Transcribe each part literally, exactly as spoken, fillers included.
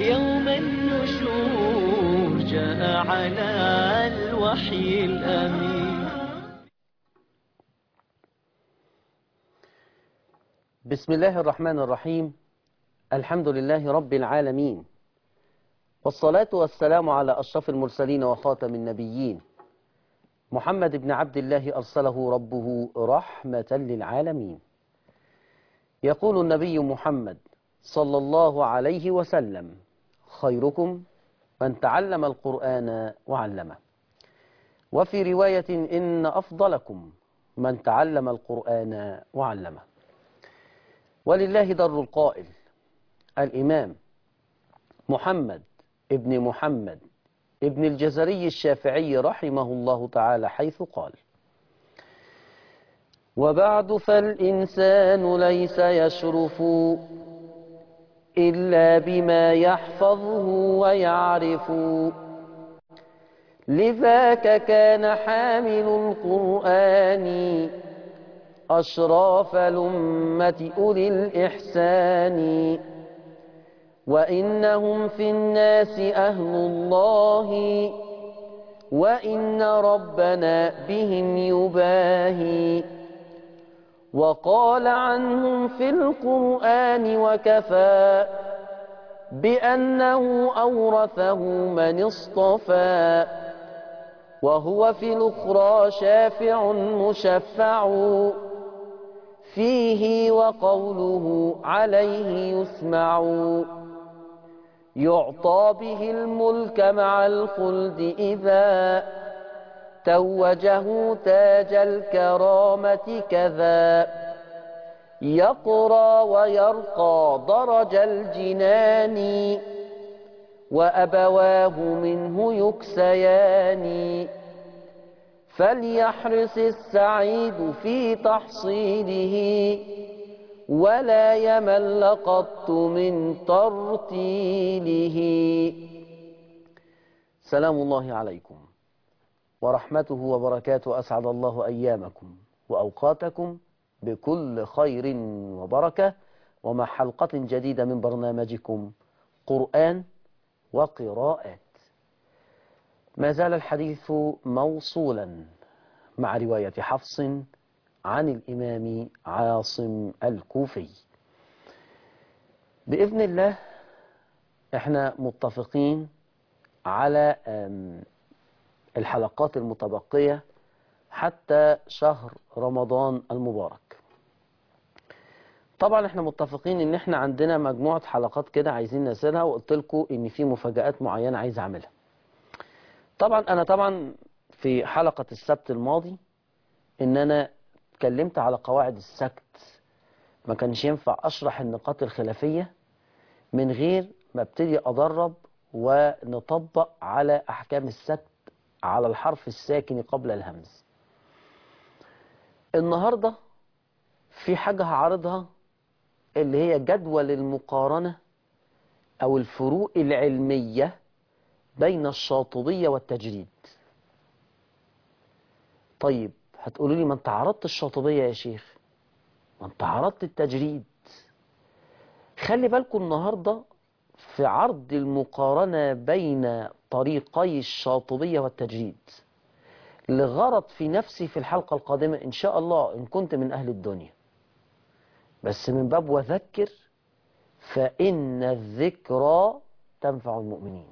يوم النشور جاء على الوحي الأمين. بسم الله الرحمن الرحيم. الحمد لله رب العالمين، والصلاة والسلام على أشرف المرسلين وخاتم النبيين، محمد بن عبد الله أرسله ربه رحمة للعالمين. يقول النبي محمد صلى الله عليه وسلم: خيركم من تعلم القرآن وعلمه. وفي رواية: إن أفضلكم من تعلم القرآن وعلمه. ولله در القائل الإمام محمد ابن محمد ابن الجزري الشافعي رحمه الله تعالى، حيث قال: وبعد فالإنسان ليس يشرف إلا بما يحفظه ويعرف، لذاك كان حامل القرآن أشراف الأمة أولي الإحسان، وإنهم في الناس أهل الله، وإن ربنا بهم يباهي. وقال عنهم في القرآن وكفى بأنه أورثه من اصطفى، وهو في الأخرى شافع مشفع فيه، وقوله عليه يسمع. يعطى به الملك مع الخلد إذا توجه تاج الكرامة كذا، يقرى ويرقى درج الجنان، وأبواه منه يكسيان. فليحرص السعيد في تحصيله، ولا يمل قط من ترتيله. سلام الله عليكم ورحمته وبركاته. أسعد الله أيامكم وأوقاتكم بكل خير وبركة، ومع حلقة جديدة من برنامجكم قرآن وقراءات. ما زال الحديث موصولا مع رواية حفص عن الإمام عاصم الكوفي. بإذن الله احنا متفقين على الحلقات المتبقية حتى شهر رمضان المبارك. طبعا احنا متفقين ان احنا عندنا مجموعة حلقات كده عايزين نسيرها، وقلت لكم ان في مفاجآت معينة عايز اعملها. طبعا انا طبعا في حلقة السبت الماضي ان انا اتكلمت على قواعد السكت، ما كانش ينفع اشرح النقاط الخلافية من غير ما ابتدي ادرب ونطبق على احكام السكت على الحرف الساكن قبل الهمز. النهاردة في حاجة هعرضها اللي هي جدول المقارنة او الفروق العلمية بين الشاطبية والتجريد. طيب هتقولوا لي ما انت عرضت الشاطبية يا شيخ، ما انت عرضت التجريد. خلي بالكم النهاردة في عرض المقارنة بين طريقي الشاطبية والتجريد لغرض في نفسي في الحلقة القادمة إن شاء الله إن كنت من أهل الدنيا، بس من باب وذكر فإن الذكرى تنفع المؤمنين.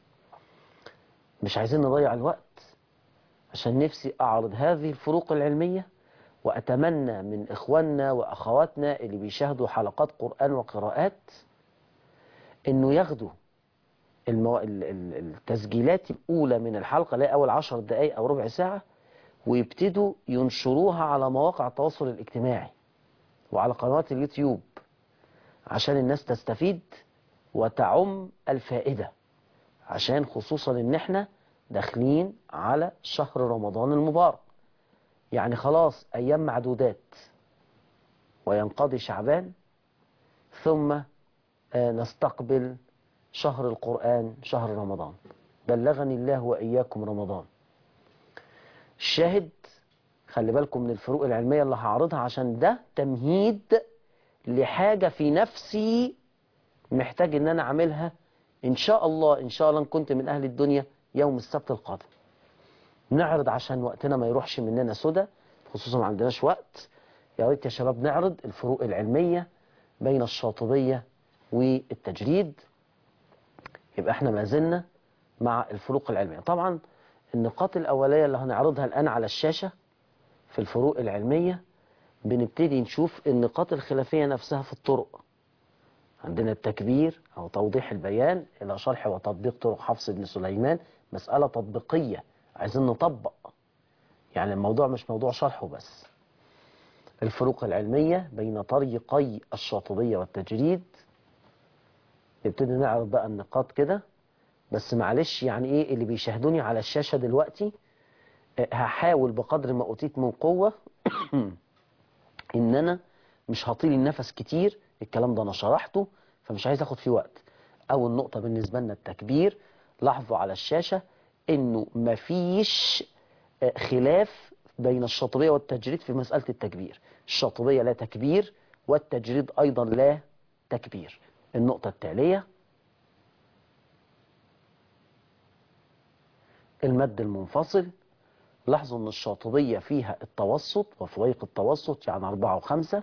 مش عايزين نضيع الوقت، عشان نفسي أعرض هذه الفروق العلمية، وأتمنى من إخواننا وأخواتنا اللي بيشاهدوا حلقات قرآن وقراءات إنه ياخدوا المو... التسجيلات الأولى من الحلقة، لا أول عشر دقايق أو ربع ساعة، ويبتدوا ينشروها على مواقع التواصل الاجتماعي وعلى قنوات اليوتيوب عشان الناس تستفيد وتعم الفائدة، عشان خصوصا إن احنا داخلين على شهر رمضان المبارك، يعني خلاص أيام معدودات وينقضي شعبان، ثم نستقبل شهر القرآن شهر رمضان. بلغني الله وإياكم رمضان. الشاهد خلي بالكم من الفروق العلمية اللي هعرضها، عشان ده تمهيد لحاجة في نفسي محتاج ان انا اعملها إن شاء الله إن شاء الله إن كنت من أهل الدنيا يوم السبت القادم نعرض، عشان وقتنا ما يروحش مننا سدى، خصوصا ما عندناش وقت. يا ريت يا شباب نعرض الفروق العلمية بين الشاطبية والتجريد. يبقى احنا ما زلنا مع الفروق العلمية. طبعا النقاط الأولية اللي هنعرضها الآن على الشاشة في الفروق العلمية، بنبتدي نشوف النقاط الخلافية نفسها في الطرق. عندنا التكبير أو توضيح البيان إلى شرح وتطبيق طرق حفص بن سليمان، مسألة تطبيقية عايزين نطبق، يعني الموضوع مش موضوع شرحه بس. الفروق العلمية بين طريقي الشاطبية والتجريد، نبتدي نعرض بقى النقاط كده. بس معلش يعني ايه اللي بيشاهدوني على الشاشة دلوقتي، هحاول بقدر ما أوتيت من قوة ان انا مش هطيل النفس كتير، الكلام ده انا شرحته فمش عايز اخد فيه وقت. اول نقطة بالنسبة لنا التكبير. لاحظوا على الشاشة انه مفيش خلاف بين الشاطبية والتجريد في مسألة التكبير. الشاطبية لا تكبير والتجريد ايضا لا تكبير. النقطة التالية المد المنفصل. لاحظوا ان الشاطبية فيها التوسط وفويق التوسط، يعني أربعة وخمسة،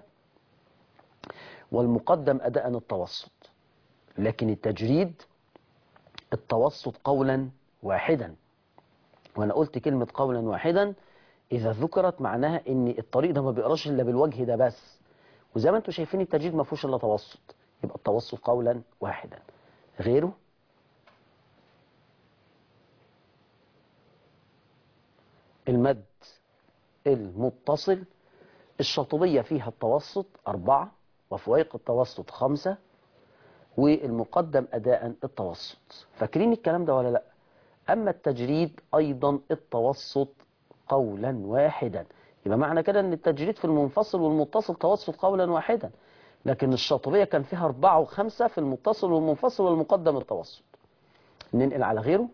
والمقدم أداء التوسط. لكن التجريد التوسط قولا واحدا. وانا قلت كلمة قولا واحدا اذا ذكرت معناها ان الطريق ده ما بيقراش الا بالوجه ده بس، وزي ما انتم شايفين التجريد ما فيهوش الا توسط، يبقى التوسط قولا واحدا. غيره المد المتصل. الشاطبية فيها التوسط أربعة وفويق التوسط خمسة والمقدم أداء التوسط. فاكرين الكلام ده ولا لا؟ أما التجريد أيضا التوسط قولا واحدا. يبقى معنى كده أن التجريد في المنفصل والمتصل توسط قولا واحدا، لكن الشاطبية كان فيها أربعة وخمسة في المتصل والمنفصل والمقدم التوسط. ننقل على غيره.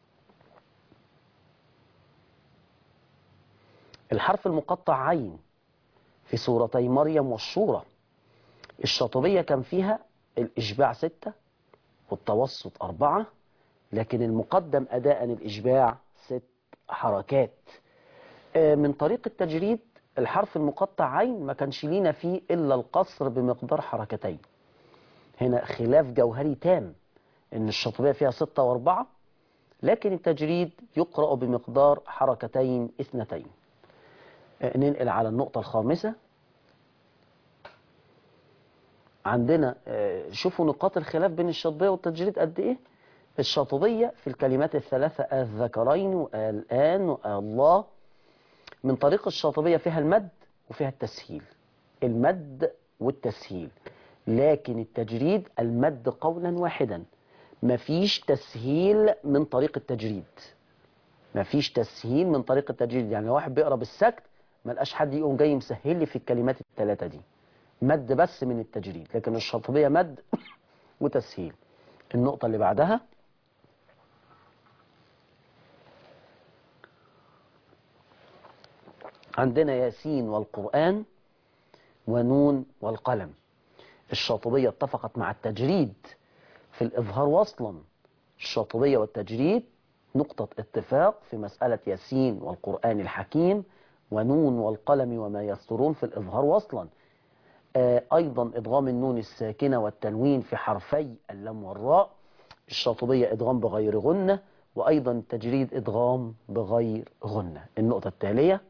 الحرف المقطع عين في سورتي مريم والشورى. الشاطبية كان فيها الإشباع ستة والتوسط أربعة، لكن المقدم أداء الإشباع ست حركات. من طريق التجريد الحرف المقطع عين ما كانش لينا فيه إلا القصر بمقدار حركتين. هنا خلاف جوهري تام، إن الشاطبية فيها ستة وأربعة، لكن التجريد يقرأ بمقدار حركتين اثنتين. ننقل على النقطة الخامسة. عندنا شوفوا نقاط الخلاف بين الشاطبية والتجريد قد إيه. الشاطبية في الكلمات الثلاثة الذكرين والآن والله. من طريق الشاطبية فيها المد وفيها التسهيل، المد والتسهيل. لكن التجريد المد قولا واحدا، مفيش تسهيل من طريق التجريد. مفيش تسهيل من طريق التجريد، يعني لو واحد بيقرأ بالسكت ما لقاش حد يقوم جاي مسهل لي في الكلمات الثلاثة دي، مد بس من التجريد. لكن الشاطبية مد وتسهيل. النقطة اللي بعدها عندنا ياسين والقرآن ونون والقلم. الشاطبية اتفقت مع التجريد في الإظهار وصلا. الشاطبية والتجريد نقطة اتفاق في مسألة ياسين والقرآن الحكيم ونون والقلم وما يسطرون في الإظهار وصلا. آه أيضا إدغام النون الساكنة والتنوين في حرفي اللام والراء. الشاطبية إدغام بغير غنة، وأيضا التجريد إدغام بغير غنة. النقطة التالية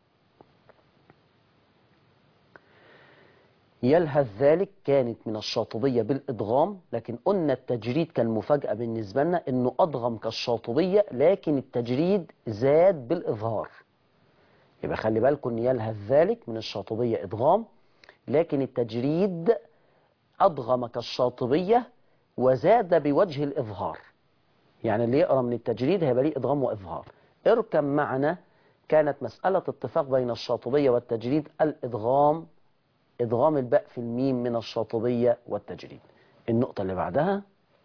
يلهث ذلك كانت من الشاطبية بالإدغام، لكن قلنا التجريد كان مفاجأة بالنسبة لنا إنه أدغم كالشاطبية، لكن التجريد زاد بالإظهار. يبقى خلي بالكم إن يلهث ذلك من الشاطبية إدغام، لكن التجريد أدغم كالشاطبية وزاد بوجه الإظهار. يعني اللي يقرأ من التجريد هيبقى ليه إدغام وإظهار. اركب معنا، كانت مسألة اتفاق بين الشاطبية والتجريد الإدغام، إدغام الباء في الميم من الشاطبية والتجريد. النقطة اللي بعدها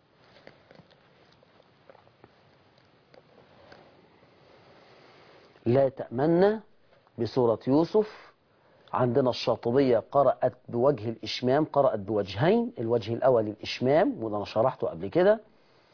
لا تأمن بسورة يوسف. عندنا الشاطبية قرأت بوجه الإشمام، قرأت بوجهين. الوجه الأول الإشمام وده أنا شرحته قبل كده،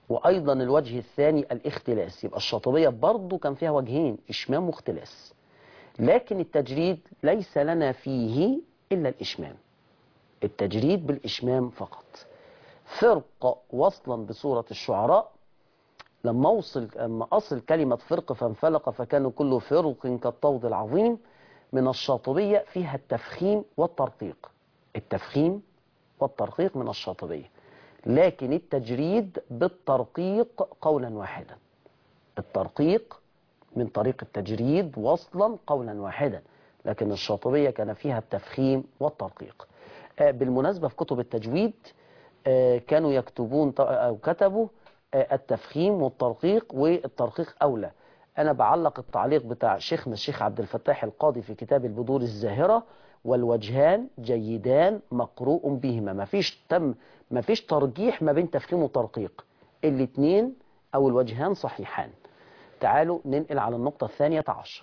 وأيضا الوجه الثاني الاختلاس. يبقى الشاطبية برضو كان فيها وجهين، إشمام واختلاس. لكن التجريد ليس لنا فيه إلا الإشمام، التجريد بالإشمام فقط. فرق وصلا بسورة الشعراء، لما أوصل لما أصل كلمة فرق فانفلق فكان كل فرق كالطود العظيم، من الشاطبية فيها التفخيم والترقيق، التفخيم والترقيق من الشاطبية. لكن التجريد بالترقيق قولا واحدا، الترقيق من طريق التجريد وصلا قولا واحدا، لكن الشاطبية كان فيها التفخيم والترقيق. بالمناسبة في كتب التجويد كانوا يكتبون أو كتبوا التفخيم والترقيق، والترقيق أولى. أنا بعلق التعليق بتاع شيخنا الشيخ عبد الفتاح القاضي في كتاب البذور الزاهرة: والوجهان جيدان مقروء بهما. ما فيش تم ما فيش ترجيح ما بين تفخيم وترقيق، الاثنين أو الوجهان صحيحان. تعالوا ننقل على النقطة الثانية عشر.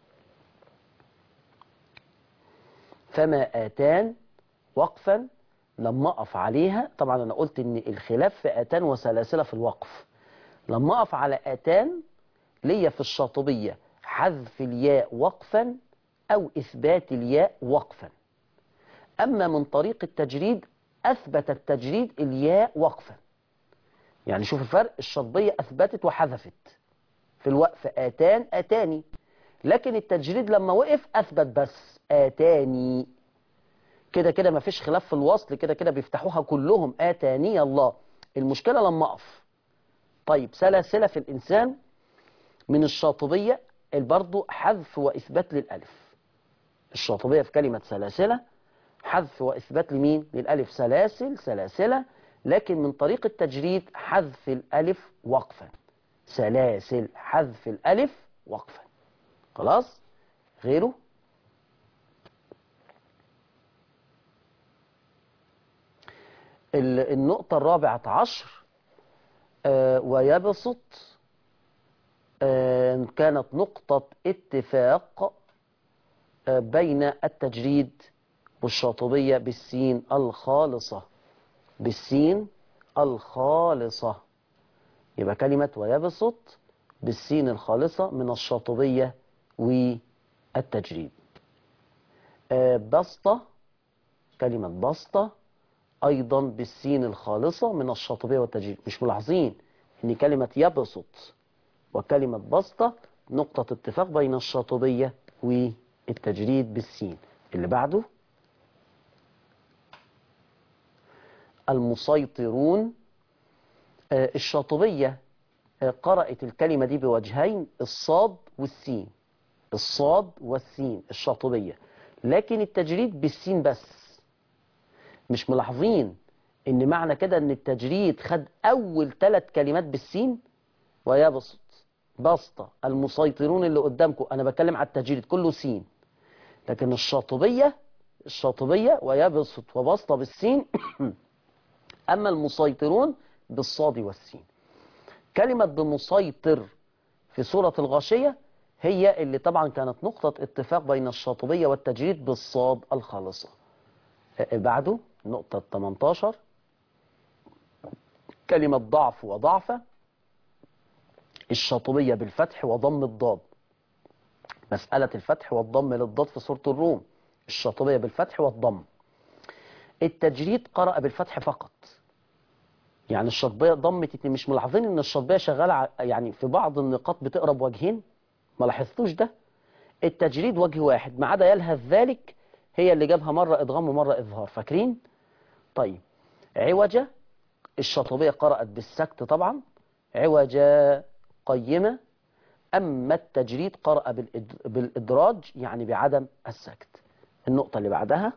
فما آتان وقفا، لما أقف عليها، طبعا أنا قلت إن الخلاف في آتان وسلاسل في الوقف. لما أقف على آتان ليا في الشاطبية حذف الياء وقفا أو إثبات الياء وقفا. أما من طريق التجريد أثبت التجريد الياء وقفا. يعني شوف الفرق، الشاطبية أثبتت وحذفت في الوقف آتان آتاني، لكن التجريد لما وقف أثبت بس آتاني. كده كده ما فيش خلاف في الوصل، كده كده بيفتحوها كلهم آتاني الله. المشكلة لما أقف. طيب سلاسل في الإنسان من الشاطبية برضو حذف وإثبات للألف. الشاطبية في كلمة سلاسلة حذف وإثبات لمين؟ للألف، سلاسل سلاسلة، لكن من طريق التجريد حذف الألف وقفا. سلاسل حذف الألف وقفا. خلاص؟ غيره؟ النقطة الرابعة عشر، آه ويبسط، آه كانت نقطة اتفاق آه بين التجريد والشاطبية بالسين الخالصة، بالسين الخالصة. يبقى كلمة ويبسط بالسين الخالصة من الشاطبية والتجريد. آه بسطة، كلمة بسطة أيضا بالسين الخالصة من الشاطبية والتجريد. مش ملاحظين إن كلمة يبسط وكلمة بسطة نقطة اتفاق بين الشاطبية والتجريد بالسين. اللي بعده المسيطرون. آه الشاطبية آه قرأت الكلمة دي بوجهين، الصاد والسين، الصاد والسين الشاطبية، لكن التجريد بالسين بس. مش ملاحظين ان معنى كده ان التجريد خد اول ثلاث كلمات بالسين؟ ويبسط، بسطة، المسيطرون اللي قدامكم انا بتكلم على التجريد كله سين، لكن الشاطبية الشاطبية ويبسط وبسطة بالسين اما المسيطرون بالصاد والسين. كلمة بمسيطر في سورة الغاشية هي اللي طبعا كانت نقطة اتفاق بين الشاطبية والتجريد بالصاد الخالصة. بعده نقطة ثمانية عشر كلمة ضعف وضعفة، الشاطبية بالفتح وضم الضاد. مسألة الفتح والضم للضاد في سورة الروم، الشاطبية بالفتح والضم. التجريد قرأ بالفتح فقط، يعني الشاطبية ضمت اتنين. مش ملاحظين ان الشاطبية شغالة يعني في بعض النقاط بتقرب وجهين؟ ما لاحظتوش ده؟ التجريد وجه واحد ما عدا يلهث ذلك هي اللي جابها مرة إدغام ومرة إظهار، فاكرين؟ طيب عوجة، الشاطبية قرأت بالسكت طبعا، عوجة قيمة. أما التجريد قرأ بالإدراج يعني بعدم السكت. النقطة اللي بعدها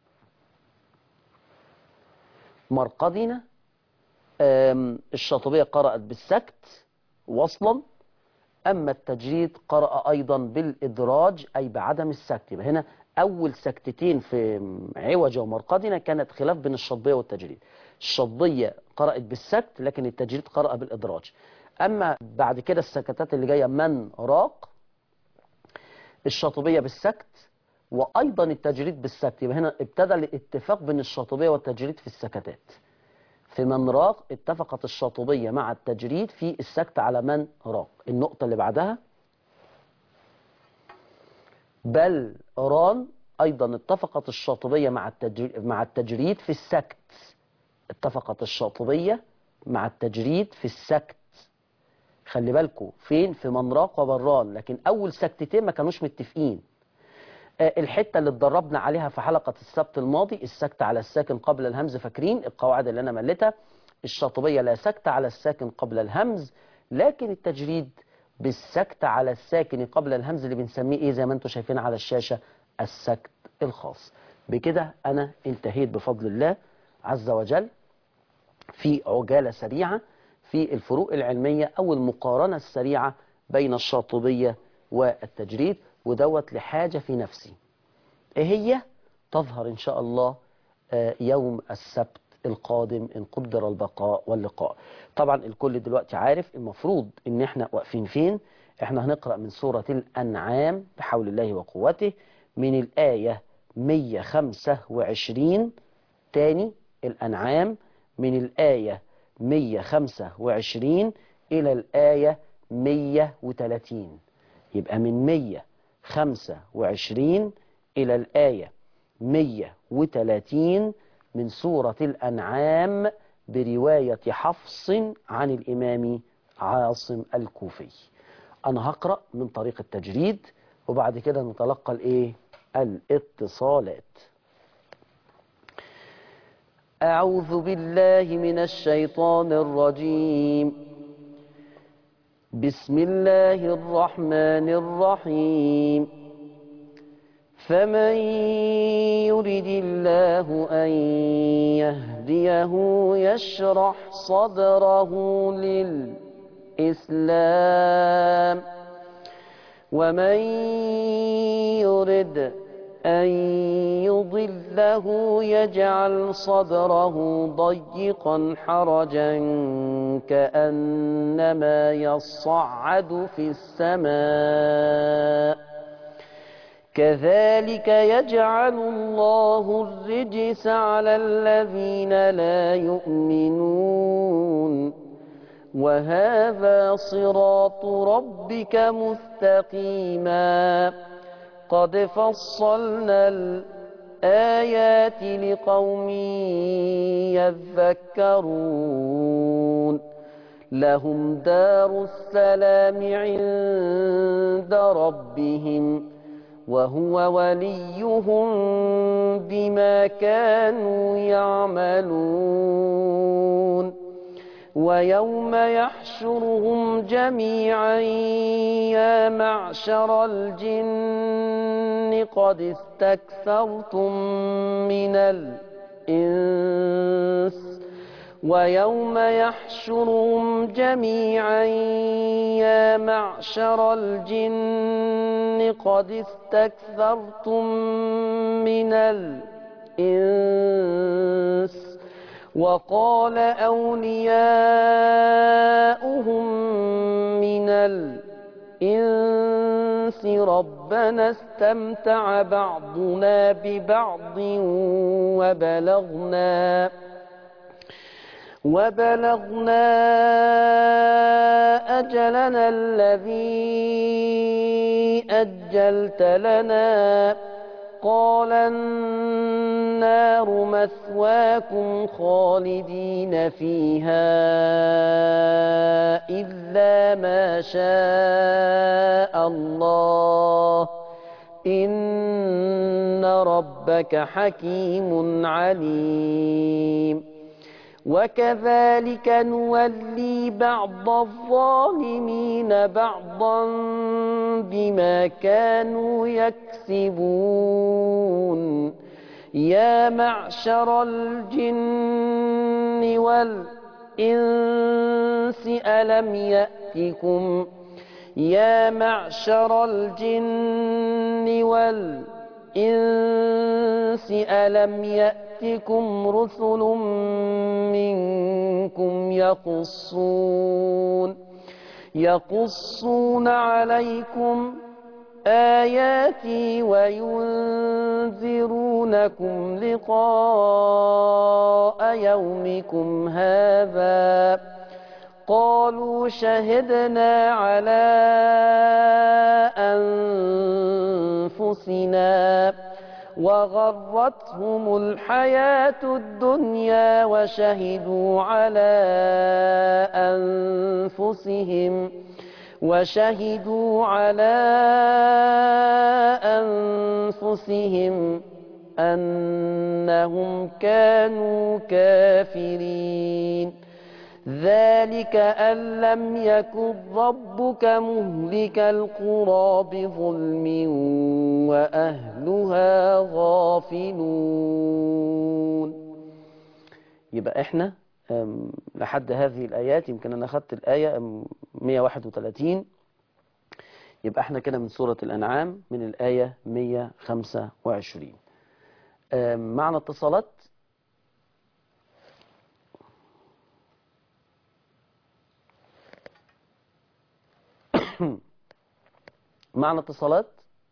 مرقدنا، الشاطبية قرأت بالسكت وصلا، أما التجريد قرأ أيضا بالإدراج أي بعدم السكت. يبقى هنا أول سكتتين في عوجة ومرقدنا كانت خلاف بين الشاطبية والتجريد. الشاطبية قرأت بالسكت لكن التجريد قرأ بالإدراج. أما بعد كده السكتات اللي جاية من راق، الشاطبية بالسكت وأيضا التجريد بالسكت. يبقى هنا ابتدى الاتفاق بين الشاطبية والتجريد في السكتات. في من راق اتفقت الشاطبية مع التجريد في السكت على من راق. النقطة اللي بعدها بل ران أيضا اتفقت الشاطبية مع التجريد, مع التجريد في السكت. اتفقت الشاطبية مع التجريد في السكت. خلي بالكم فين؟ في من راق وبران، لكن أول سكتتين ما كانوش متفقين. الحتة اللي اتدربنا عليها في حلقة السبت الماضي، السكت على الساكن قبل الهمز، فاكرين القواعد اللي أنا مليتها؟ الشاطبية لا سكت على الساكن قبل الهمز، لكن التجريد بالسكت على الساكن قبل الهمز اللي بنسميه ايه زي ما انتم شايفين على الشاشة؟ السكت الخاص. بكده أنا انتهيت بفضل الله عز وجل في عجالة سريعة في الفروق العلمية أو المقارنة السريعة بين الشاطبية والتجريد، ودوت لحاجة في نفسي. ايه هي؟ تظهر إن شاء الله يوم السبت القادم إن قدر البقاء واللقاء. طبعا الكل دلوقتي عارف المفروض إن احنا واقفين فين. احنا هنقرأ من سورة الأنعام بحول الله وقوته من الآية مية وخمسة وعشرين. تاني، الأنعام من الآية مية وخمسة وعشرين إلى الآية مية وثلاثين. يبقى من مية وخمسة وعشرين إلى الآية مية وثلاثين من سورة الأنعام برواية حفص عن الإمام عاصم الكوفي. أنا هقرأ من طريق التجريد وبعد كده نتلقى الإيه؟ الاتصالات. أعوذ بالله من الشيطان الرجيم. بسم الله الرحمن الرحيم. فمن يرد الله أن يهديه يشرح صدره للإسلام، ومن يرد أن يضله يجعل صدره ضيقا حرجا كأنما يصعد في السماء، كذلك يجعل الله الرجس على الذين لا يؤمنون، وهذا صراط ربك مستقيما، قد فصلنا الآيات لقوم يذكرون، لهم دار السلام عند ربهم وهو وليهم بما كانوا يعملون. ويوم يحشرهم جميعا يا معشر الجن قد استكثرتم من الإنس ويوم يحشرهم جميعا يا معشر الجن قد استكثرتم من الإنس وقال أولياؤهم من الإنس ربنا استمتع بعضنا ببعض وبلغنا وبلغنا أجلنا الذي أجلت لنا، قال النار مثواكم خالدين فيها إلا ما شاء الله، إن ربك حكيم عليم. وكذلك نولي بعض الظالمين بعضا بما كانوا يكسبون. يا معشر الجن والإنس ألم يأتكم يا معشر الجن والإنس ألم يأتكم رسل منكم يقصون يقصون عليكم آياتي وينذرونكم لقاء يومكم هذا قالوا شهدنا على أنفسنا وغرتهم الحياة الدنيا وشهدوا على أنفسهم وشهدوا على أنفسهم أنهم كانوا كافرين ذلك أن لم يكن ربك مهلك القرى بظلم وأهلها غافلون. يبقى احنا لحد هذه الآيات، يمكن أنا أخذت الآية مئة وواحد وثلاثين، يبقى احنا كده من سورة الأنعام من الآية مئة وخمسة وعشرين. معنا اتصالات. معنا اتصالات.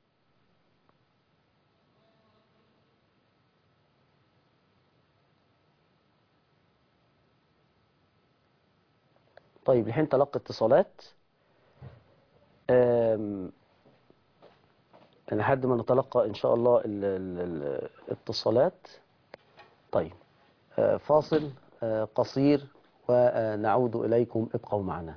طيب الحين تلقي اتصالات لحد ما نتلقى إن شاء الله الاتصالات. طيب فاصل قصير ونعود إليكم، ابقوا معنا.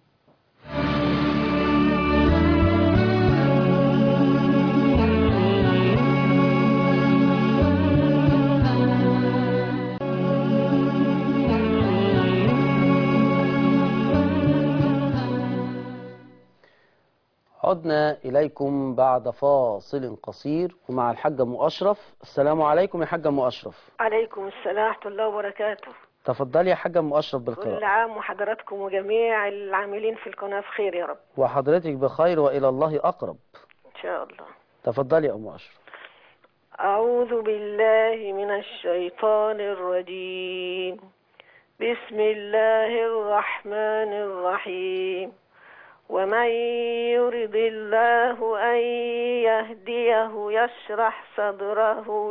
عدنا إليكم بعد فاصل قصير ومع الحاج أم أشرف. السلام عليكم يا حاج أم أشرف. عليكم السلام ورحمة الله وبركاته. تفضلي يا حاج أم أشرف بالقراءة. كل عام وحضراتكم وجميع العاملين في القناة بخير يا رب. وحضرتك بخير وإلى الله أقرب إن شاء الله. تفضلي يا أم أشرف. أعوذ بالله من الشيطان الرجيم. بسم الله الرحمن الرحيم. ومن يرد الله أن يهديه يشرح صدره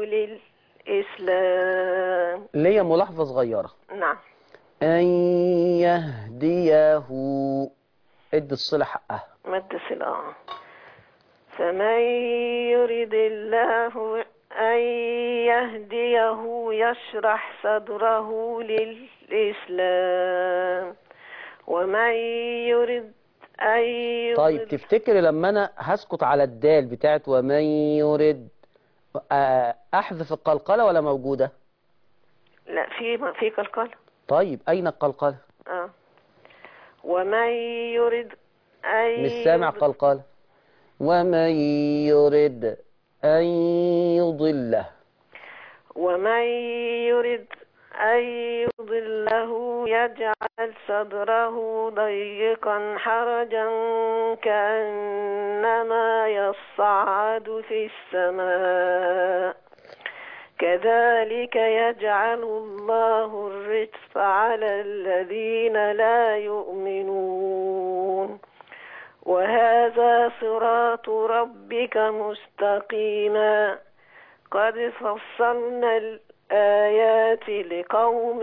للإسلام. ليا ملاحظة صغيرة. نعم. أن يهديه، ادي الصلة حقها. مد صلة. فمن يرد الله أن يهديه يشرح صدره للإسلام ومن يرد أي. طيب تفتكري لما أنا هسكت على الدال بتاعت ومن يرد أحذف القلقلة ولا موجودة؟ لا، في في قلقلة. طيب أين القلقلة؟ آه. ومن يرد أي. مش سامع قلقلة. ومن يرد أن يضله. ومن يرد أن يضله يجعل صدره ضيقا حرجا كأنما يصعد في السماء كذلك يجعل الله الرجس على الذين لا يؤمنون وهذا صراط ربك مستقيما قد فصلنا الآيات لقوم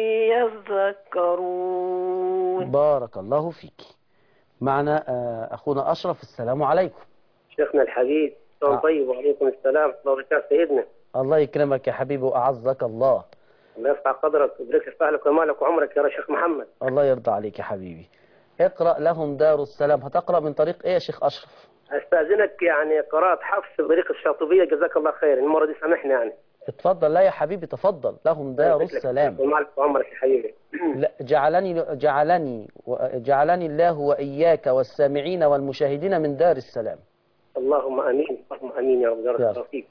يذكرون. بارك الله فيك. معنا أخونا أشرف. السلام عليكم. شيخنا الحبيب. يوم طيب. وعليكم السلام ورحمة الله وبركاته سيدنا. الله يكرمك يا حبيبي وأعزك الله. الله يرفع قدرك ويبارك في فعلك ومالك وعمرك يا شيخ محمد. الله يرضى عليك يا حبيبي. اقرأ لهم دار السلام. هتقرأ من طريق ايه يا شيخ أشرف؟ استاذنك يعني قراءة حفص بطريقة الشاطبية جزاك الله خير. المرة دي سامحني يعني. اتفضل. لا يا حبيبي تفضل. لهم دار السلام. ومالك وعمرك يا حبيبي. لا جعلني جعلني جعلني الله وإياك والسامعين والمشاهدين من دار السلام. اللهم امين. اللهم امين يا رب. بارك الله فيك.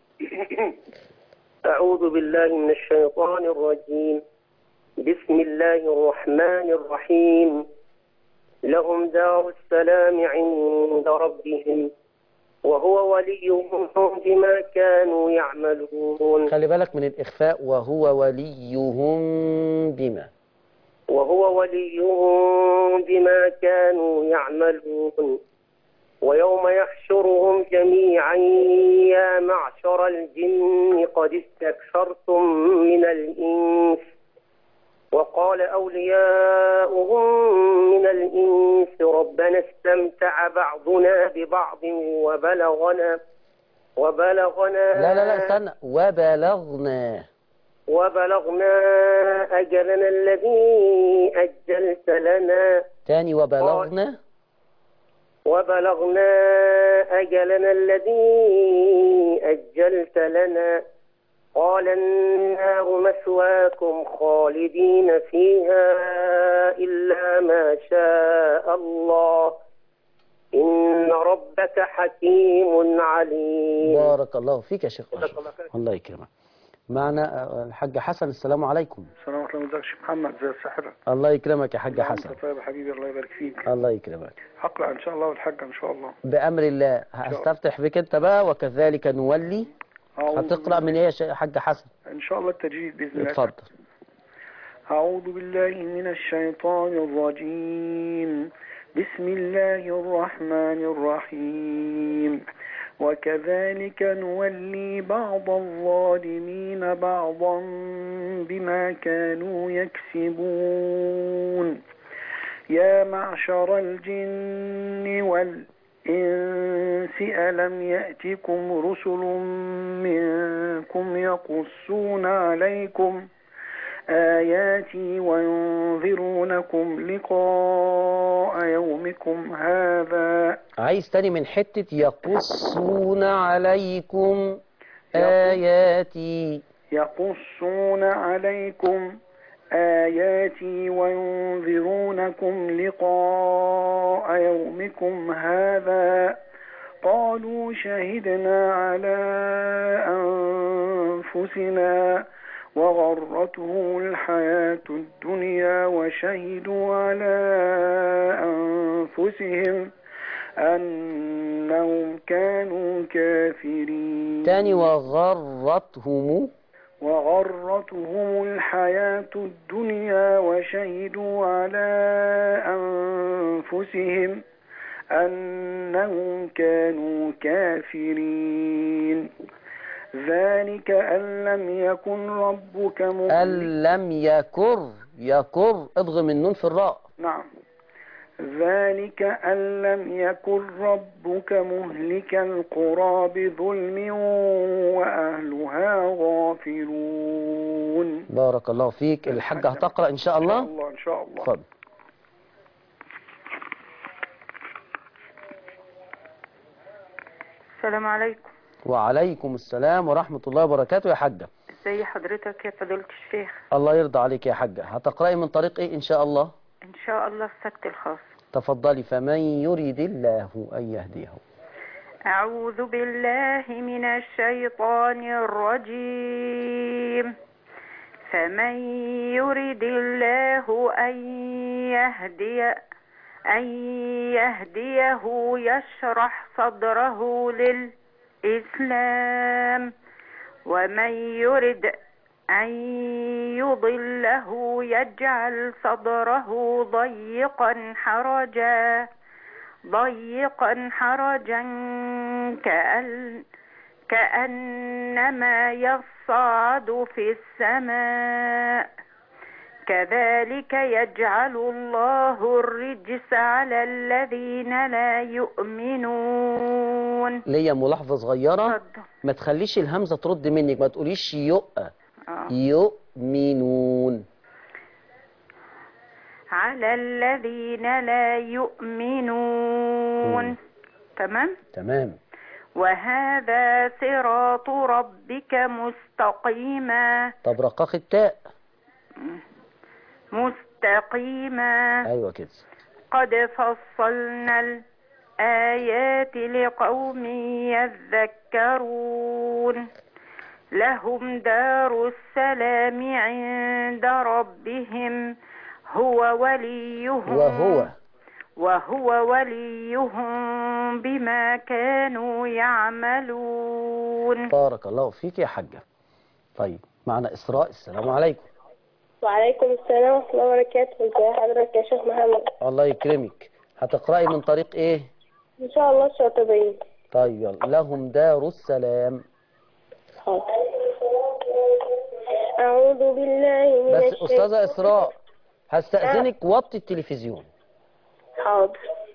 أعوذ بالله من الشيطان الرجيم. بسم الله الرحمن الرحيم. لهم دار السلام عند ربهم وهو وليهم بما كانوا يعملون. خلي بالك من الإخفاء. وهو وليهم بما وهو وليهم بما كانوا يعملون ويوم يحشرهم جميعا يا معشر الجن قد استكثرتم من الإنس. وقال أولياؤهم من الإنس ربنا استمتع بعضنا ببعض وبلغنا وبلغنا لا لا لا استنى، وبلغنا وبلغنا أجلنا الذي أجلت لنا. تاني، وبلغنا وبلغنا أجلنا الذي أجلت لنا. قال النار مثواكم خالدين فيها إلا ما شاء الله إن ربك حكيم عليم. بارك الله فيك يا شيخ أشرف، الله خير. الله يكرمك. معنا الحاج حسن. السلام عليكم. السلام عليكم. ازيك يا شيخ محمد؟ زي الساحرة. الله يكرمك يا حاج حسن. انت طيب يا حبيبي، الله يبارك فيك. الله يكرمك. هقرأ ان شاء الله والحاجة ان شاء الله بأمر الله. هستفتح بك انت بقى، وكذلك نولي. هتقرأ من ايه يا حاج حسن؟ ان شاء الله التجريد بإذن الله. اتفضل. أعوذ بالله من الشيطان الرجيم. بسم الله الرحمن الرحيم. وكذلك نولي بعض الظالمين بعضا بما كانوا يكسبون. يا معشر الجن والإنس ألم يأتكم رسل منكم يقصون عليكم آياتي وينذرونكم لقاء يومكم هذا. عايز تاني من حتة يقصون عليكم آياتي. يقصون عليكم آياتي وينذرونكم لقاء يومكم هذا. قالوا شهدنا على أنفسنا وغرتهم الحياة الدنيا وشهدوا على أنفسهم أنهم كانوا كافرين. تاني، وغرتهم وغرتهم الحياة الدنيا وشهدوا على أنفسهم أنهم كانوا كافرين. ذلك أن لم يكن ربك مهلك. أن لم يكر يكر اضغم النون في الراء. نعم. ذلك أن لم يكن ربك مهلك القرى بظلم وأهلها غافلون. بارك الله فيك. الحاجة هتقرأ إن شاء الله. إن شاء الله إن شاء الله. اتفضل. السلام عليكم. وعليكم السلام ورحمة الله وبركاته يا حاجة. ازي حضرتك يا فضيلة الشيخ؟ الله يرضى عليك يا حاجة. هتقرأي من طريق ايه ان شاء الله؟ ان شاء الله السكت الخاص. تفضلي. فمن يريد الله ان يهديه. اعوذ بالله من الشيطان الرجيم. فمن يريد الله ان يهدي ان يهديه يشرح صدره لل إسلام. ومن يرد أن يضله يجعل صدره ضيقا حرجا ضيقا حرجا كأن كأنما يصعد في السماء. كذلك يجعل الله الرجس على الذين لا يؤمنون. ليا ملاحظة صغيرة. اتفضل. ما تخليش الهمزة ترد منك، ما تقوليش يؤ آه. يؤمنون. على الذين لا يؤمنون. مم. تمام. تمام. وهذا صراط ربك مستقيما. طب رقاق التاء. مستقيما. ايوه كده. قد فصلنا الآيات لقوم يذكرون. لهم دار السلام عند ربهم هو وليهم وهو وهو وليهم بما كانوا يعملون. بارك الله فيك يا حاجة. طيب معنا إسراء. السلام عليكم. وعليكم السلام ورحمة الله وبركاته. ازي حضرتك يا شيخ محمد؟ الله يكرمك. هتقرأي من طريق ايه؟ ان شاء الله الشاطبية. طيب يلا. لهم دار السلام. حاضر. أعوذ بالله من بس الشيطان. أستاذة إسراء هستأذنك وطي التلفزيون. حاضر.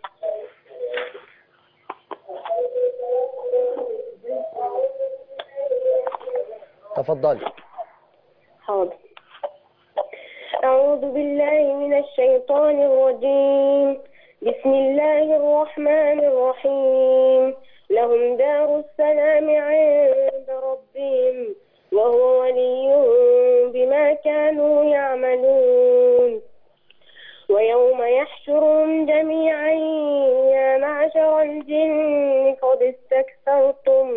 تفضلي. حاضر. أعوذ بالله من الشيطان الرجيم. بسم الله الرحمن الرحيم. لهم دار السلام عند ربهم وهو وليهم بما كانوا يعملون. ويوم يحشرهم جميعا يا معشر الجن قد استكثرتم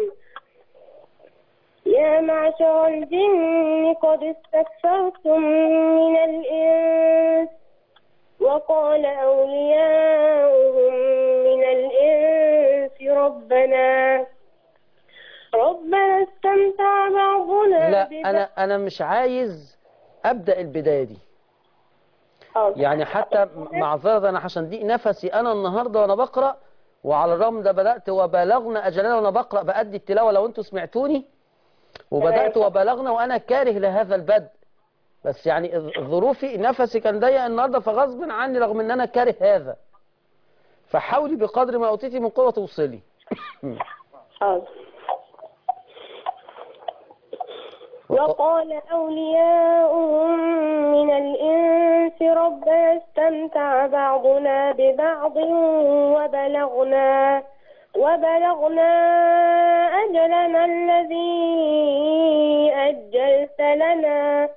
يا معشر الجن قد استكثرتم من الإنس. وقال أولياؤهم من الإنس ربنا ربنا استمتع بعضنا لا ببعض. أنا أنا مش عايز أبدأ البداية دي. حاضر. يعني حتى معذرة أنا عشان دي نفسي أنا النهاردة وأنا بقرأ، وعلى الرغم ده بدأت وبلغنا أجلنا وأنا بقرأ بأدي التلاوة لو أنتوا سمعتوني، وبدأت وبلغنا وأنا كاره لهذا البدء، بس يعني ظروفي نفسي كان ضيق النهاردة فغصب عني رغم أن أنا كاره هذا، فحاولي بقدر ما أوتيتي من قوة توصلي. حاضر. وقال أولياؤهم من الإنس ربنا استمتع بعضنا ببعض وبلغنا وبلغنا أجلنا الذي أجلت لنا.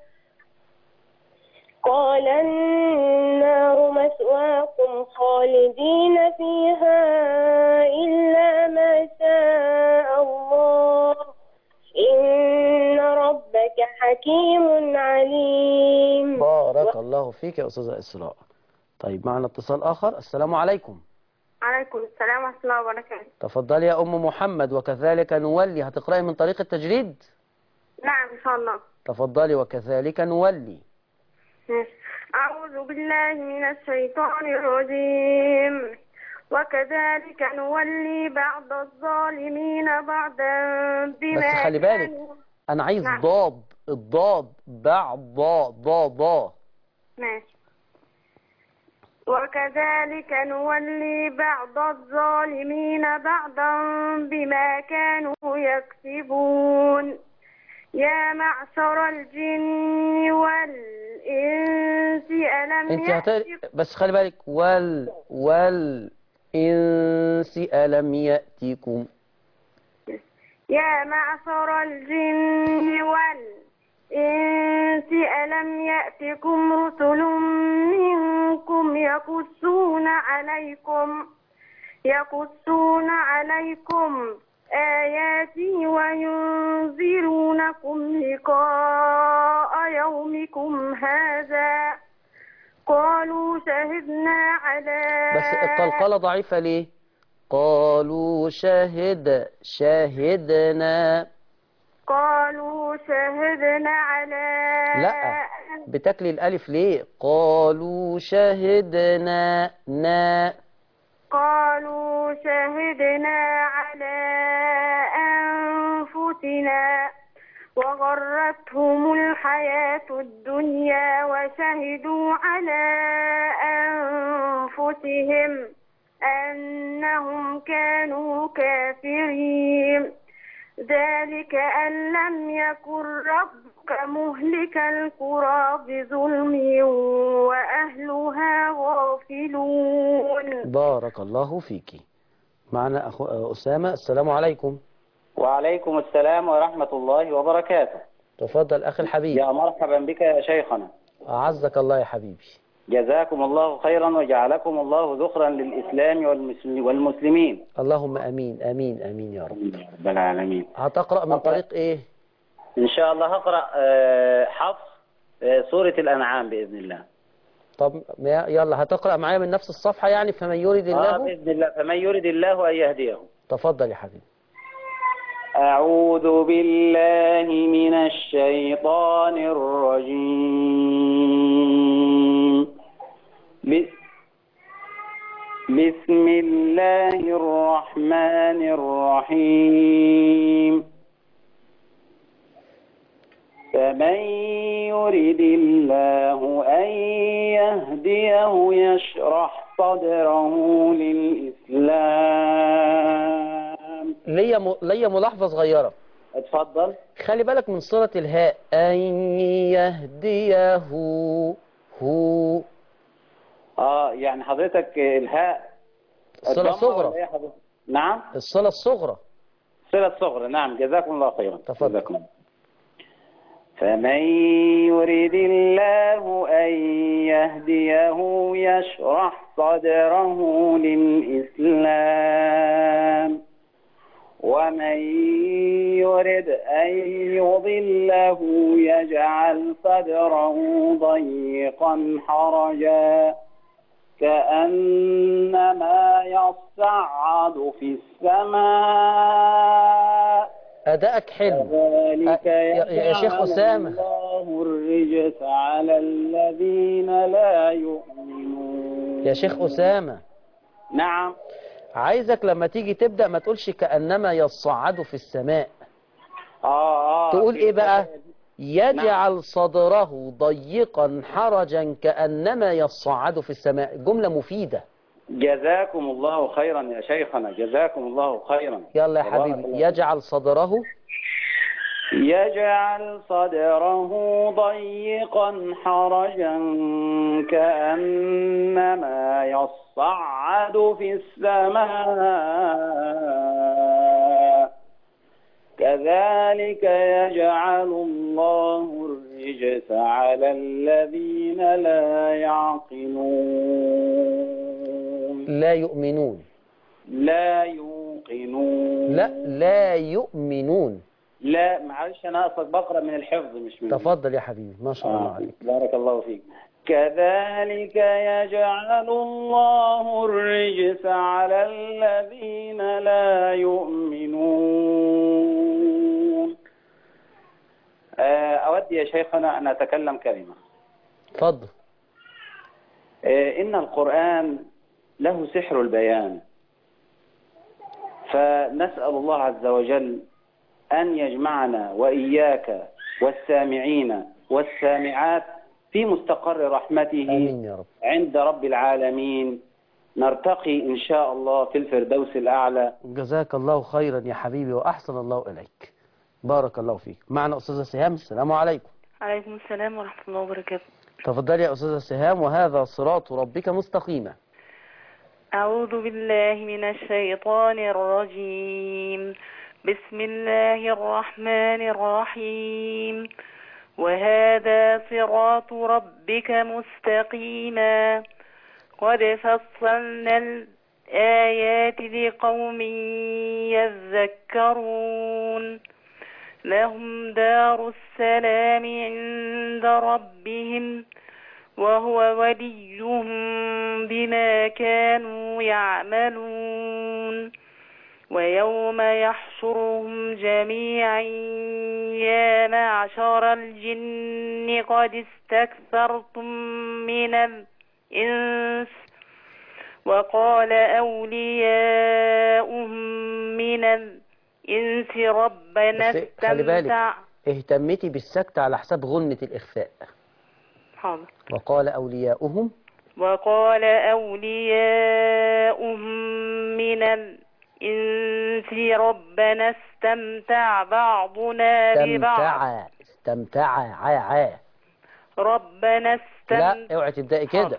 قال النار مثواكم خالدين فيها إلا ما شاء الله إن ربك حكيم عليم. بارك الله فيك يا أستاذة إسراء. طيب معنا اتصال آخر. السلام عليكم. عليكم السلام ورحمة الله وبركاته. تفضلي يا أم محمد. وكذلك نولي. هتقرأي من طريق التجريد؟ نعم إن شاء الله. تفضلي. وكذلك نولي. أعوذ بالله من الشيطان الرجيم. وكذلك نولي بعض الظالمين بعضا بما بس خلي بالك أنا عايز نعم. ضاد الضاد بعض ضا ضا ضا. ماشي. وكذلك نولي بعض الظالمين بعضا بما كانوا يكسبون. يا معشر الجن والإنس ألم انت هتقري يأتكم بس خلي بالك وال والإنس ألم يأتكم. يا معشر الجن والإنس ألم يأتكم رسل منكم يقصون عليكم يقصون عليكم آياتي وينذرونكم لقاء يومكم هذا قالوا شهدنا على بس القلقلة ضعيفة ليه؟ قالوا شهد شاهدنا. قالوا شهدنا على لا بتكلي الألف ليه؟ قالوا شهدنا نا. قالوا شهدنا على أنفسنا وغرتهم الحياة الدنيا وشهدوا على أنفسهم أنهم كانوا كافرين. ذلك أن لم يكن ربك مهلك القرى بظلم وأهلها غافلون. بارك الله فيك. معنا أخو أسامة. السلام عليكم. وعليكم السلام ورحمة الله وبركاته. تفضل أخي الحبيب. يا مرحبا بك يا شيخنا. أعزك الله يا حبيبي. جزاكم الله خيرا وجعلكم الله ذخرا للإسلام والمسلمين. اللهم أمين أمين أمين يا رب. يا رب العالمين. هتقرأ من طريق إيه؟ إن شاء الله هقرأ حفص سورة الأنعام بإذن الله. طب يلا هتقرأ معايا من نفس الصفحة يعني فمن يريد الله. آه بإذن الله. فمن يريد الله أن يهديه. تفضل يا حبيبي. أعوذ بالله من الشيطان الرجيم. بسم الله الرحمن الرحيم فمن يرد الله أن يهديه يشرح صدره للإسلام. ليا م... ليا ملاحظة صغيرة. اتفضل. خلي بالك من صلة الهاء. أن يهديه هو. اه يعني حضرتك الهاء الصلة الصغرى. إيه حضرتك؟ نعم الصلة الصغرى. الصلة الصغرى. نعم جزاكم الله خيرا. تفضل. فمن يريد الله أن يهديه يشرح صدره للإسلام ومن يرد أن يضله يجعل صدره ضيقا حرجا كأنما يصعد في السماء. أدائك حلو. ذلك يا شيخ أسامة الله الرجس على الذين لا يؤمنون. يا شيخ أسامة. نعم. عايزك لما تيجي تبدأ ما تقولش كأنما يصعد في السماء. آه آه تقول إيه بقى؟ يجعل نعم. صدره ضيقا حرجا كأنما يصعد في السماء. جملة مفيدة. جزاكم الله خيرا يا شيخنا، جزاكم الله خيرا. يلا يا حبيبي. يجعل صدره يجعل صدره ضيقا حرجا كأنما يصعد في السماء كذلك يجعل الله الرجس على الذين لا يعقلون. لا يؤمنون. لا يوقنون. لا لا يؤمنون. لا معلش أنا أقصد بقرأ من الحفظ مش من تفضل يا حبيبي. ما شاء الله عليك. بارك الله فيك. كذلك يجعل الله الرجس على الذين لا يؤمنون. أود يا شيخنا أن أتكلم كلمة. تفضل. إن القرآن له سحر البيان، فنسأل الله عز وجل أن يجمعنا وإياك والسامعين والسامعات في مستقر رحمته. آمين يا رب. عند رب العالمين نرتقي إن شاء الله في الفردوس الأعلى. جزاك الله خيرا يا حبيبي وأحسن الله إليك. بارك الله فيك. معنا أستاذة سهام. السلام عليكم. عليكم السلام ورحمة الله وبركاته. تفضلي يا أستاذة سهام. وهذا صراط ربك مستقيما. أعوذ بالله من الشيطان الرجيم. بسم الله الرحمن الرحيم. وهذا صراط ربك مستقيما قد فصلنا الآيات لقوم يذكرون. لهم دار السلام عند ربهم وهو وليهم بما كانوا يعملون. ويوم يحشرهم جميعا يا معشر الجن قد استكثرتم من الإنس وقال أولياؤهم من الإنس ربنا استمتع. اهتمتي بالسكت على حساب غنة الإخفاء. حاضر. وقال أولياؤهم وقال أولياؤهم من الإنس إنس ربنا استمتع بعضنا ببعض. استمتع استمتع عا عا ربنا استمتع. لا اوعي تبدأي كده.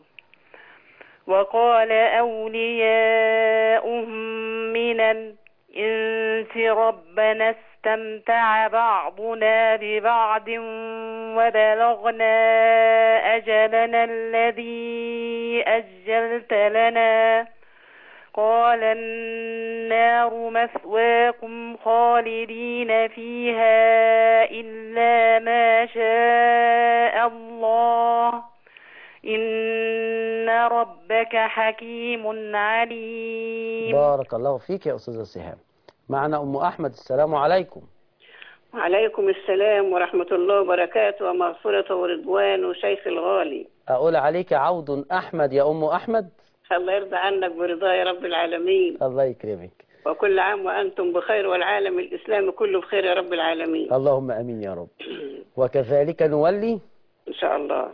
وقال أولياؤهم من الإنس ربنا استمتع بعضنا ببعض وبلغنا أجلنا الذي أجلت لنا قال النار مثواكم خالدين فيها إلا ما شاء الله إن ربك حكيم عليم. بارك الله فيك يا أستاذة سهام. معنا أم أحمد. السلام عليكم. وعليكم السلام ورحمة الله وبركاته ومغفرة ورضوان وشيخ الغالي. أقول عليك عود أحمد يا أم أحمد. الله يرضى عنك برضاه يا رب العالمين. الله يكرمك. وكل عام وأنتم بخير والعالم الإسلامي كله بخير يا رب العالمين. اللهم أمين يا رب. وكذلك نولي إن شاء الله.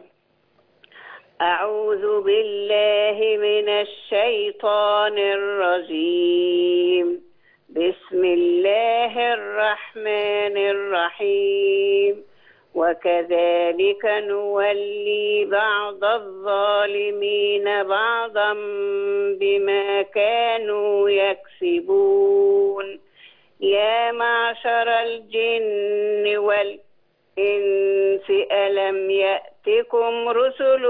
أعوذ بالله من الشيطان الرجيم. بسم الله الرحمن الرحيم. وكذلك نولي بعض الظالمين بعضا بما كانوا يكسبون. يا معشر الجن والإنس ألم يأتكم رسل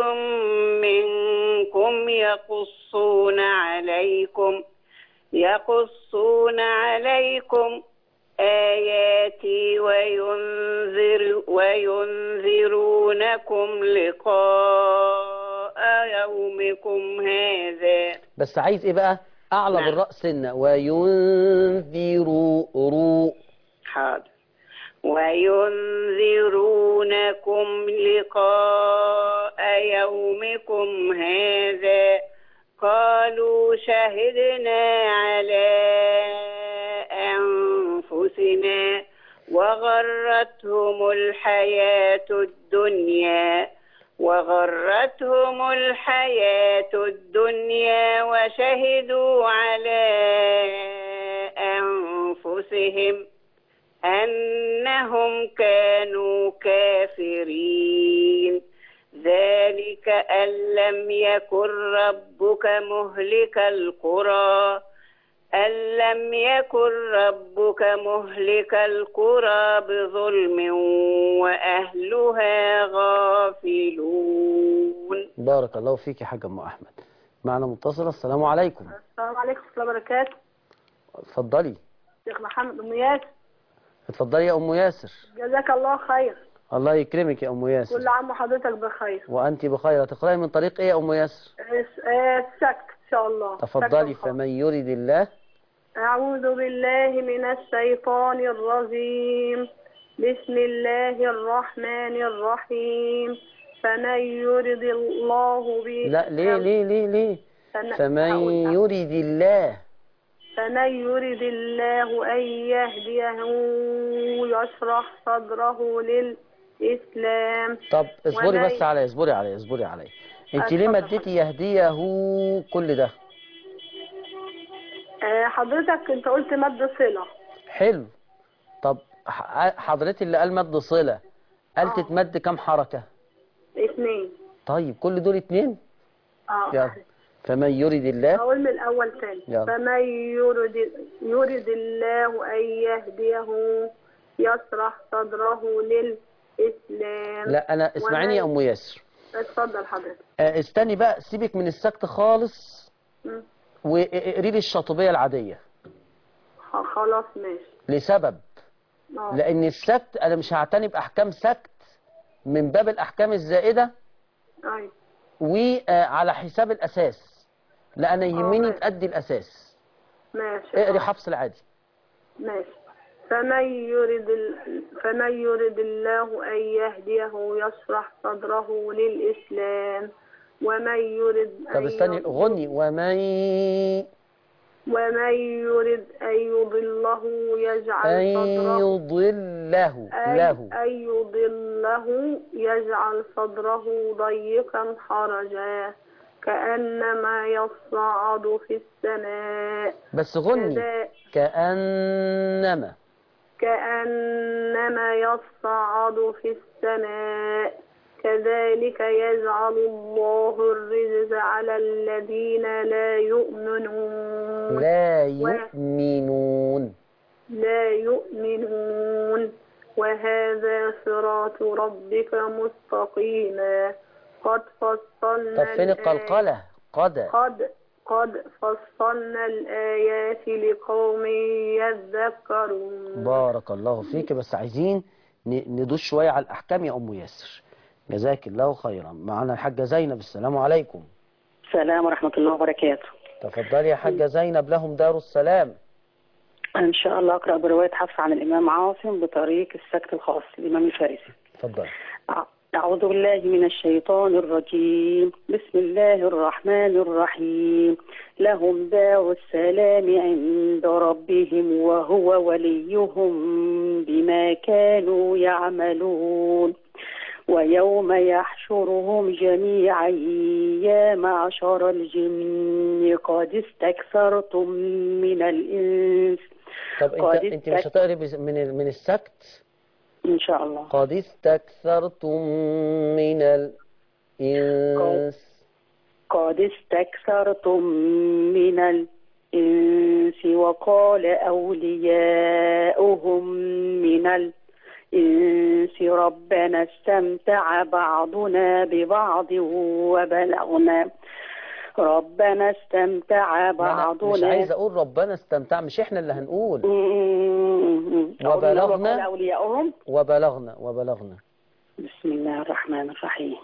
منكم يقصون عليكم يقصون عليكم آياتي وينذر وينذرونكم لقاء يومكم هذا. بس عايز ايه بقى؟ اعلى نعم. بالراء سنه. وينذروا رو. حاضر. وينذرونكم لقاء يومكم هذا. قالوا شهدنا على أنفسنا وغرتهم الحياة الدنيا وغرتهم الحياة الدنيا وشهدوا على أنفسهم أنهم كانوا كافرين. ذلك أن لم يكن ربك مهلك القرى أن لم يكن ربك مهلك القرى بظلم وأهلها غافلون. بارك الله فيك يا حاج أم أحمد. معنا متصلة. السلام عليكم. السلام عليكم ورحمة الله وبركاته. اتفضلي. شيخ محمد أم ياسر. اتفضلي يا أم ياسر. جزاك الله خير. الله يكرمك يا أم ياسر. كل عام وحضرتك بخير. وأنت بخير. تقرأي من طريق إيه يا أم ياسر؟ السكت إن شاء الله. تفضلي. فمن يرد الله. أعوذ بالله من الشيطان الرجيم. بسم الله الرحمن الرحيم. فمن يرد الله به. لا ليه ليه ليه ليه فمن يرد الله فمن يرد الله أن يهديه يشرح صدره للإسلام. طب اصبري بس علي اصبري علي اصبري علي انت ليه مديتي يهديه كل ده؟ حضرتك انت قلت مد صلة. حلو. طب حضرتك اللي قال مد صلة قال تتمد كم حركة؟ اثنين. طيب كل دول اتنين؟ اه يلا. فمن يرد الله. اقول من الاول تاني. يلا. فمن يرد يرد الله ان يهديه يشرح صدره للاسلام. لا انا اسمعيني يا ام ياسر. اتفضل حضرتك. اه استني بقى سيبك من السكت خالص. م. وقري لي الشاطبية العادية. خلاص ماشي. لسبب. أوه. لأن السكت أنا مش هعتني بأحكام سكت من باب الأحكام الزائدة. أيوة. وعلى حساب الأساس. لا أنا يهمني تأدي الأساس. ماشي. اقري حفص العادي. ماشي. فمن يرد ال... فمن يرد الله أن يهديه يشرح صدره للإسلام. ومن يرد طب استني غني. ومن ومن يرد أن يضله يجعل أن صدره يضله له أن يضله يجعل صدره ضيقا حرجا كأنما يصعد في السماء. بس غني. كأنما كأنما يصعد في السماء كذلك يجعل الله الرجز على الذين لا يؤمنون لا يؤمنون لا يؤمنون وهذا صراط ربك مستقيما قد فصلنا. طب فين القلقلة؟ قد قد قد فصلنا الآيات لقوم يذكرون. بارك الله فيك. بس عايزين ندوش شوية على الأحكام يا أم ياسر. جزاك الله خيرا. معنا الحاجة زينب. السلام عليكم. السلام ورحمة الله وبركاته. تفضلي يا حاجة زينب. لهم دار السلام. إن شاء الله أقرأ برواية حفص عن الإمام عاصم بطريق السكت الخاص الإمام الفارسي. تفضل. أعوذ بالله من الشيطان الرجيم. بسم الله الرحمن الرحيم. لهم دار السلام عند ربهم وهو وليهم بما كانوا يعملون. ويوم يحشرهم جميعا يا معشر الجن قد استكثرتم من الإنس. طب انت انت مش هتقري من من السكت إن شاء الله. قد استكثرتم من الإنس. قد استكثرتم من الإنس وقال أولياؤهم من الإنس ربنا استمتع بعضنا ببعض وبلغنا ربنا استمتع بعضنا. مش عايز أقول ربنا استمتع، مش إحنا اللي هنقول. وبلغنا أولياؤهم وبلغنا وبلغنا بسم الله الرحمن الرحيم.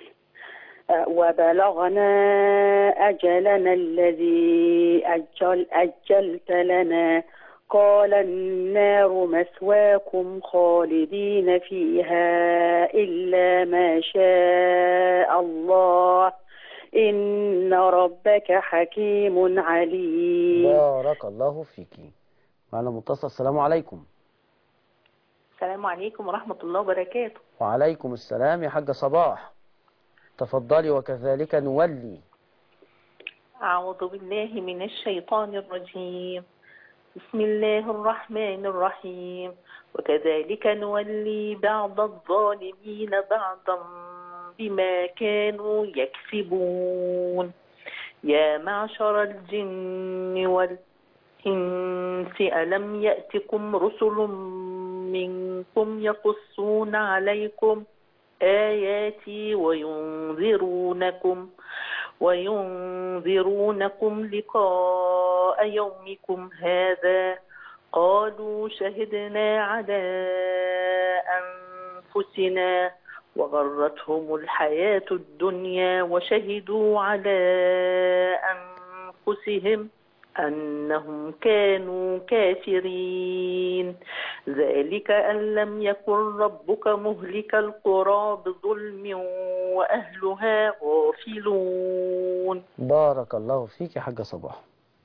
وبلغنا أجلنا الذي أجل أجلت لنا قال النار مثواكم خالدين فيها إلا ما شاء الله إن ربك حكيم عليم. بارك الله فيكي. معنا متصل. السلام عليكم. السلام عليكم ورحمة الله وبركاته. وعليكم السلام يا حاجة صباح، تفضلي. وكذلك نولي. أعوذ بالله من الشيطان الرجيم. بسم الله الرحمن الرحيم. وكذلك نولي بعض الظالمين بعضا بما كانوا يكسبون. يا معشر الجن والإنس ألم يأتكم رسل منكم يقصون عليكم آياتي وينذرونكم وينذرونكم لقاء يومكم هذا قالوا شهدنا على أنفسنا وغرتهم الحياة الدنيا وشهدوا على أنفسهم أنهم كانوا كافرين. ذلك أن لم يكن ربك مهلك القرى بظلم وأهلها غافلون. بارك الله فيك يا حاجة صباح.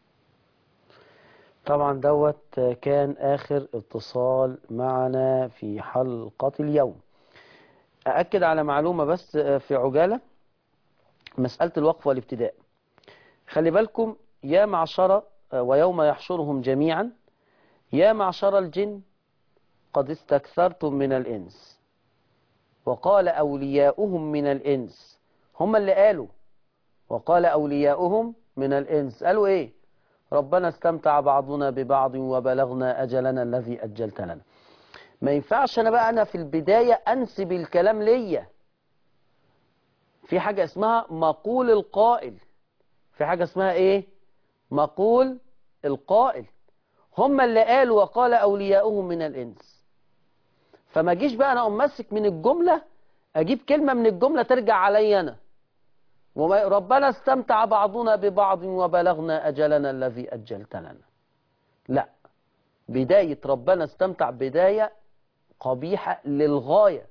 طبعا دوت كان آخر اتصال معنا في حلقة اليوم. أأكد على معلومة بس في عجالة، مسألة الوقف والابتداء. خلي بالكم، يا معشر ويوم يحشرهم جميعا يا معشر الجن قد استكثرتم من الإنس وقال أولياؤهم من الإنس. هم اللي قالوا وقال أولياؤهم من الإنس. قالوا إيه؟ ربنا استمتع بعضنا ببعض وبلغنا أجلنا الذي أجلت لنا. ما ينفعش أنا بقى أنا في البداية أنسب الكلام ليا. في حاجة اسمها مقول القائل. في حاجة اسمها إيه؟ مقول القائل. هم اللي قالوا وقال أولياؤهم من الإنس. فما جيش بقى أنا أمسك من الجملة، أجيب كلمة من الجملة ترجع علي أنا. ربنا استمتع بعضنا ببعض وبلغنا أجلنا الذي أجلت لنا. لا، بداية ربنا استمتع بداية قبيحة للغاية،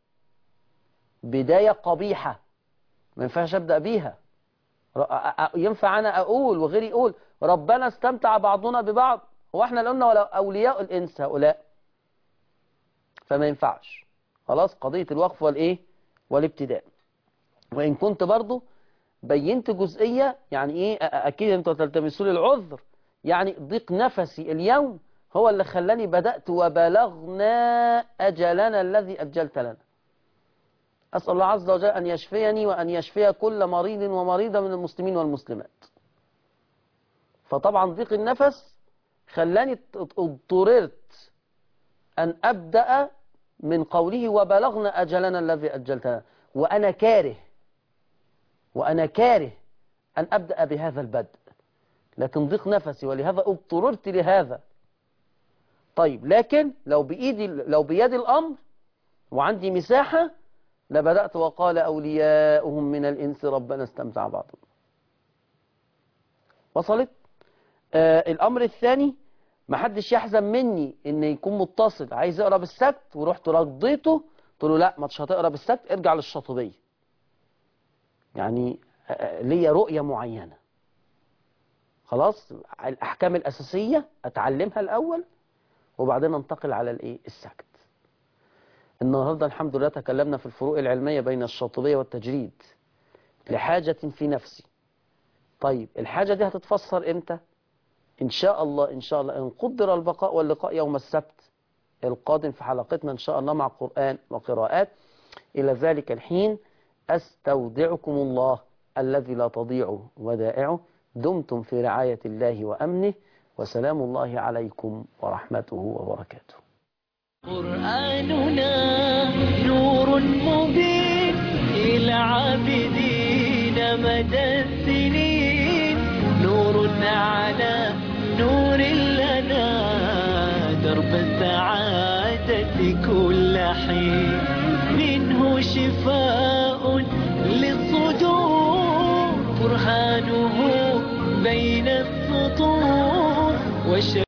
بداية قبيحة ما ينفعش أبدأ بيها. ينفع أنا أقول وغيري يقول ربنا استمتع بعضنا ببعض؟ هو احنا قلنا ولا أولياء الإنس هؤلاء؟ فما ينفعش. خلاص، قضية الوقف والإيه والابتداء. وإن كنت برضو بينت جزئية، يعني إيه، أكيد أنتوا تلتمسوا لي العذر، يعني ضيق نفسي اليوم هو اللي خلاني بدأت وبلغنا أجلنا الذي أجلت لنا. أسأل الله عز وجل أن يشفيني وأن يشفي كل مريض ومريضة من المسلمين والمسلمات. فطبعا ضيق النفس خلاني اضطررت أن أبدأ من قوله وبلغنا أجلنا الذي أجلت لنا، وأنا كاره وأنا كاره أن أبدأ بهذا البدء، لكن ضيق نفسي ولهذا اضطررت لهذا. طيب، لكن لو بإيدي لو بيدي الأمر وعندي مساحة لبدأت وقال أولياؤهم من الإنس ربنا استمتع بعضهم. وصلت؟ آه الأمر الثاني، ما حدش يحزن مني إن يكون متصل عايز يقرأ بالسكت ورحت رديته. قلت له لا ما تش هتقرا بالسكت، ارجع للشاطبية. يعني ليا رؤية معينة، خلاص الأحكام الأساسية أتعلمها الأول وبعدين انتقل على الإيه السكت. النهاردة الحمد لله تكلمنا في الفروق العلمية بين الشاطبية والتجريد لحاجة في نفسي. طيب الحاجة دي هتتفسر إمتى؟ إن شاء الله إن شاء الله إن قدر البقاء واللقاء يوم السبت القادم في حلقتنا إن شاء الله مع قرآن وقراءات. إلى ذلك الحين أستودعكم الله الذي لا تضيع ودائعه. دمتم في رعاية الله وأمنه، وسلام الله عليكم ورحمته وبركاته. قرآننا نور مبين إلى عابدين مدى السنين، نور على نور لنا درب السعادة كل حين، منه شفاء للصدور برهانه بين السطور.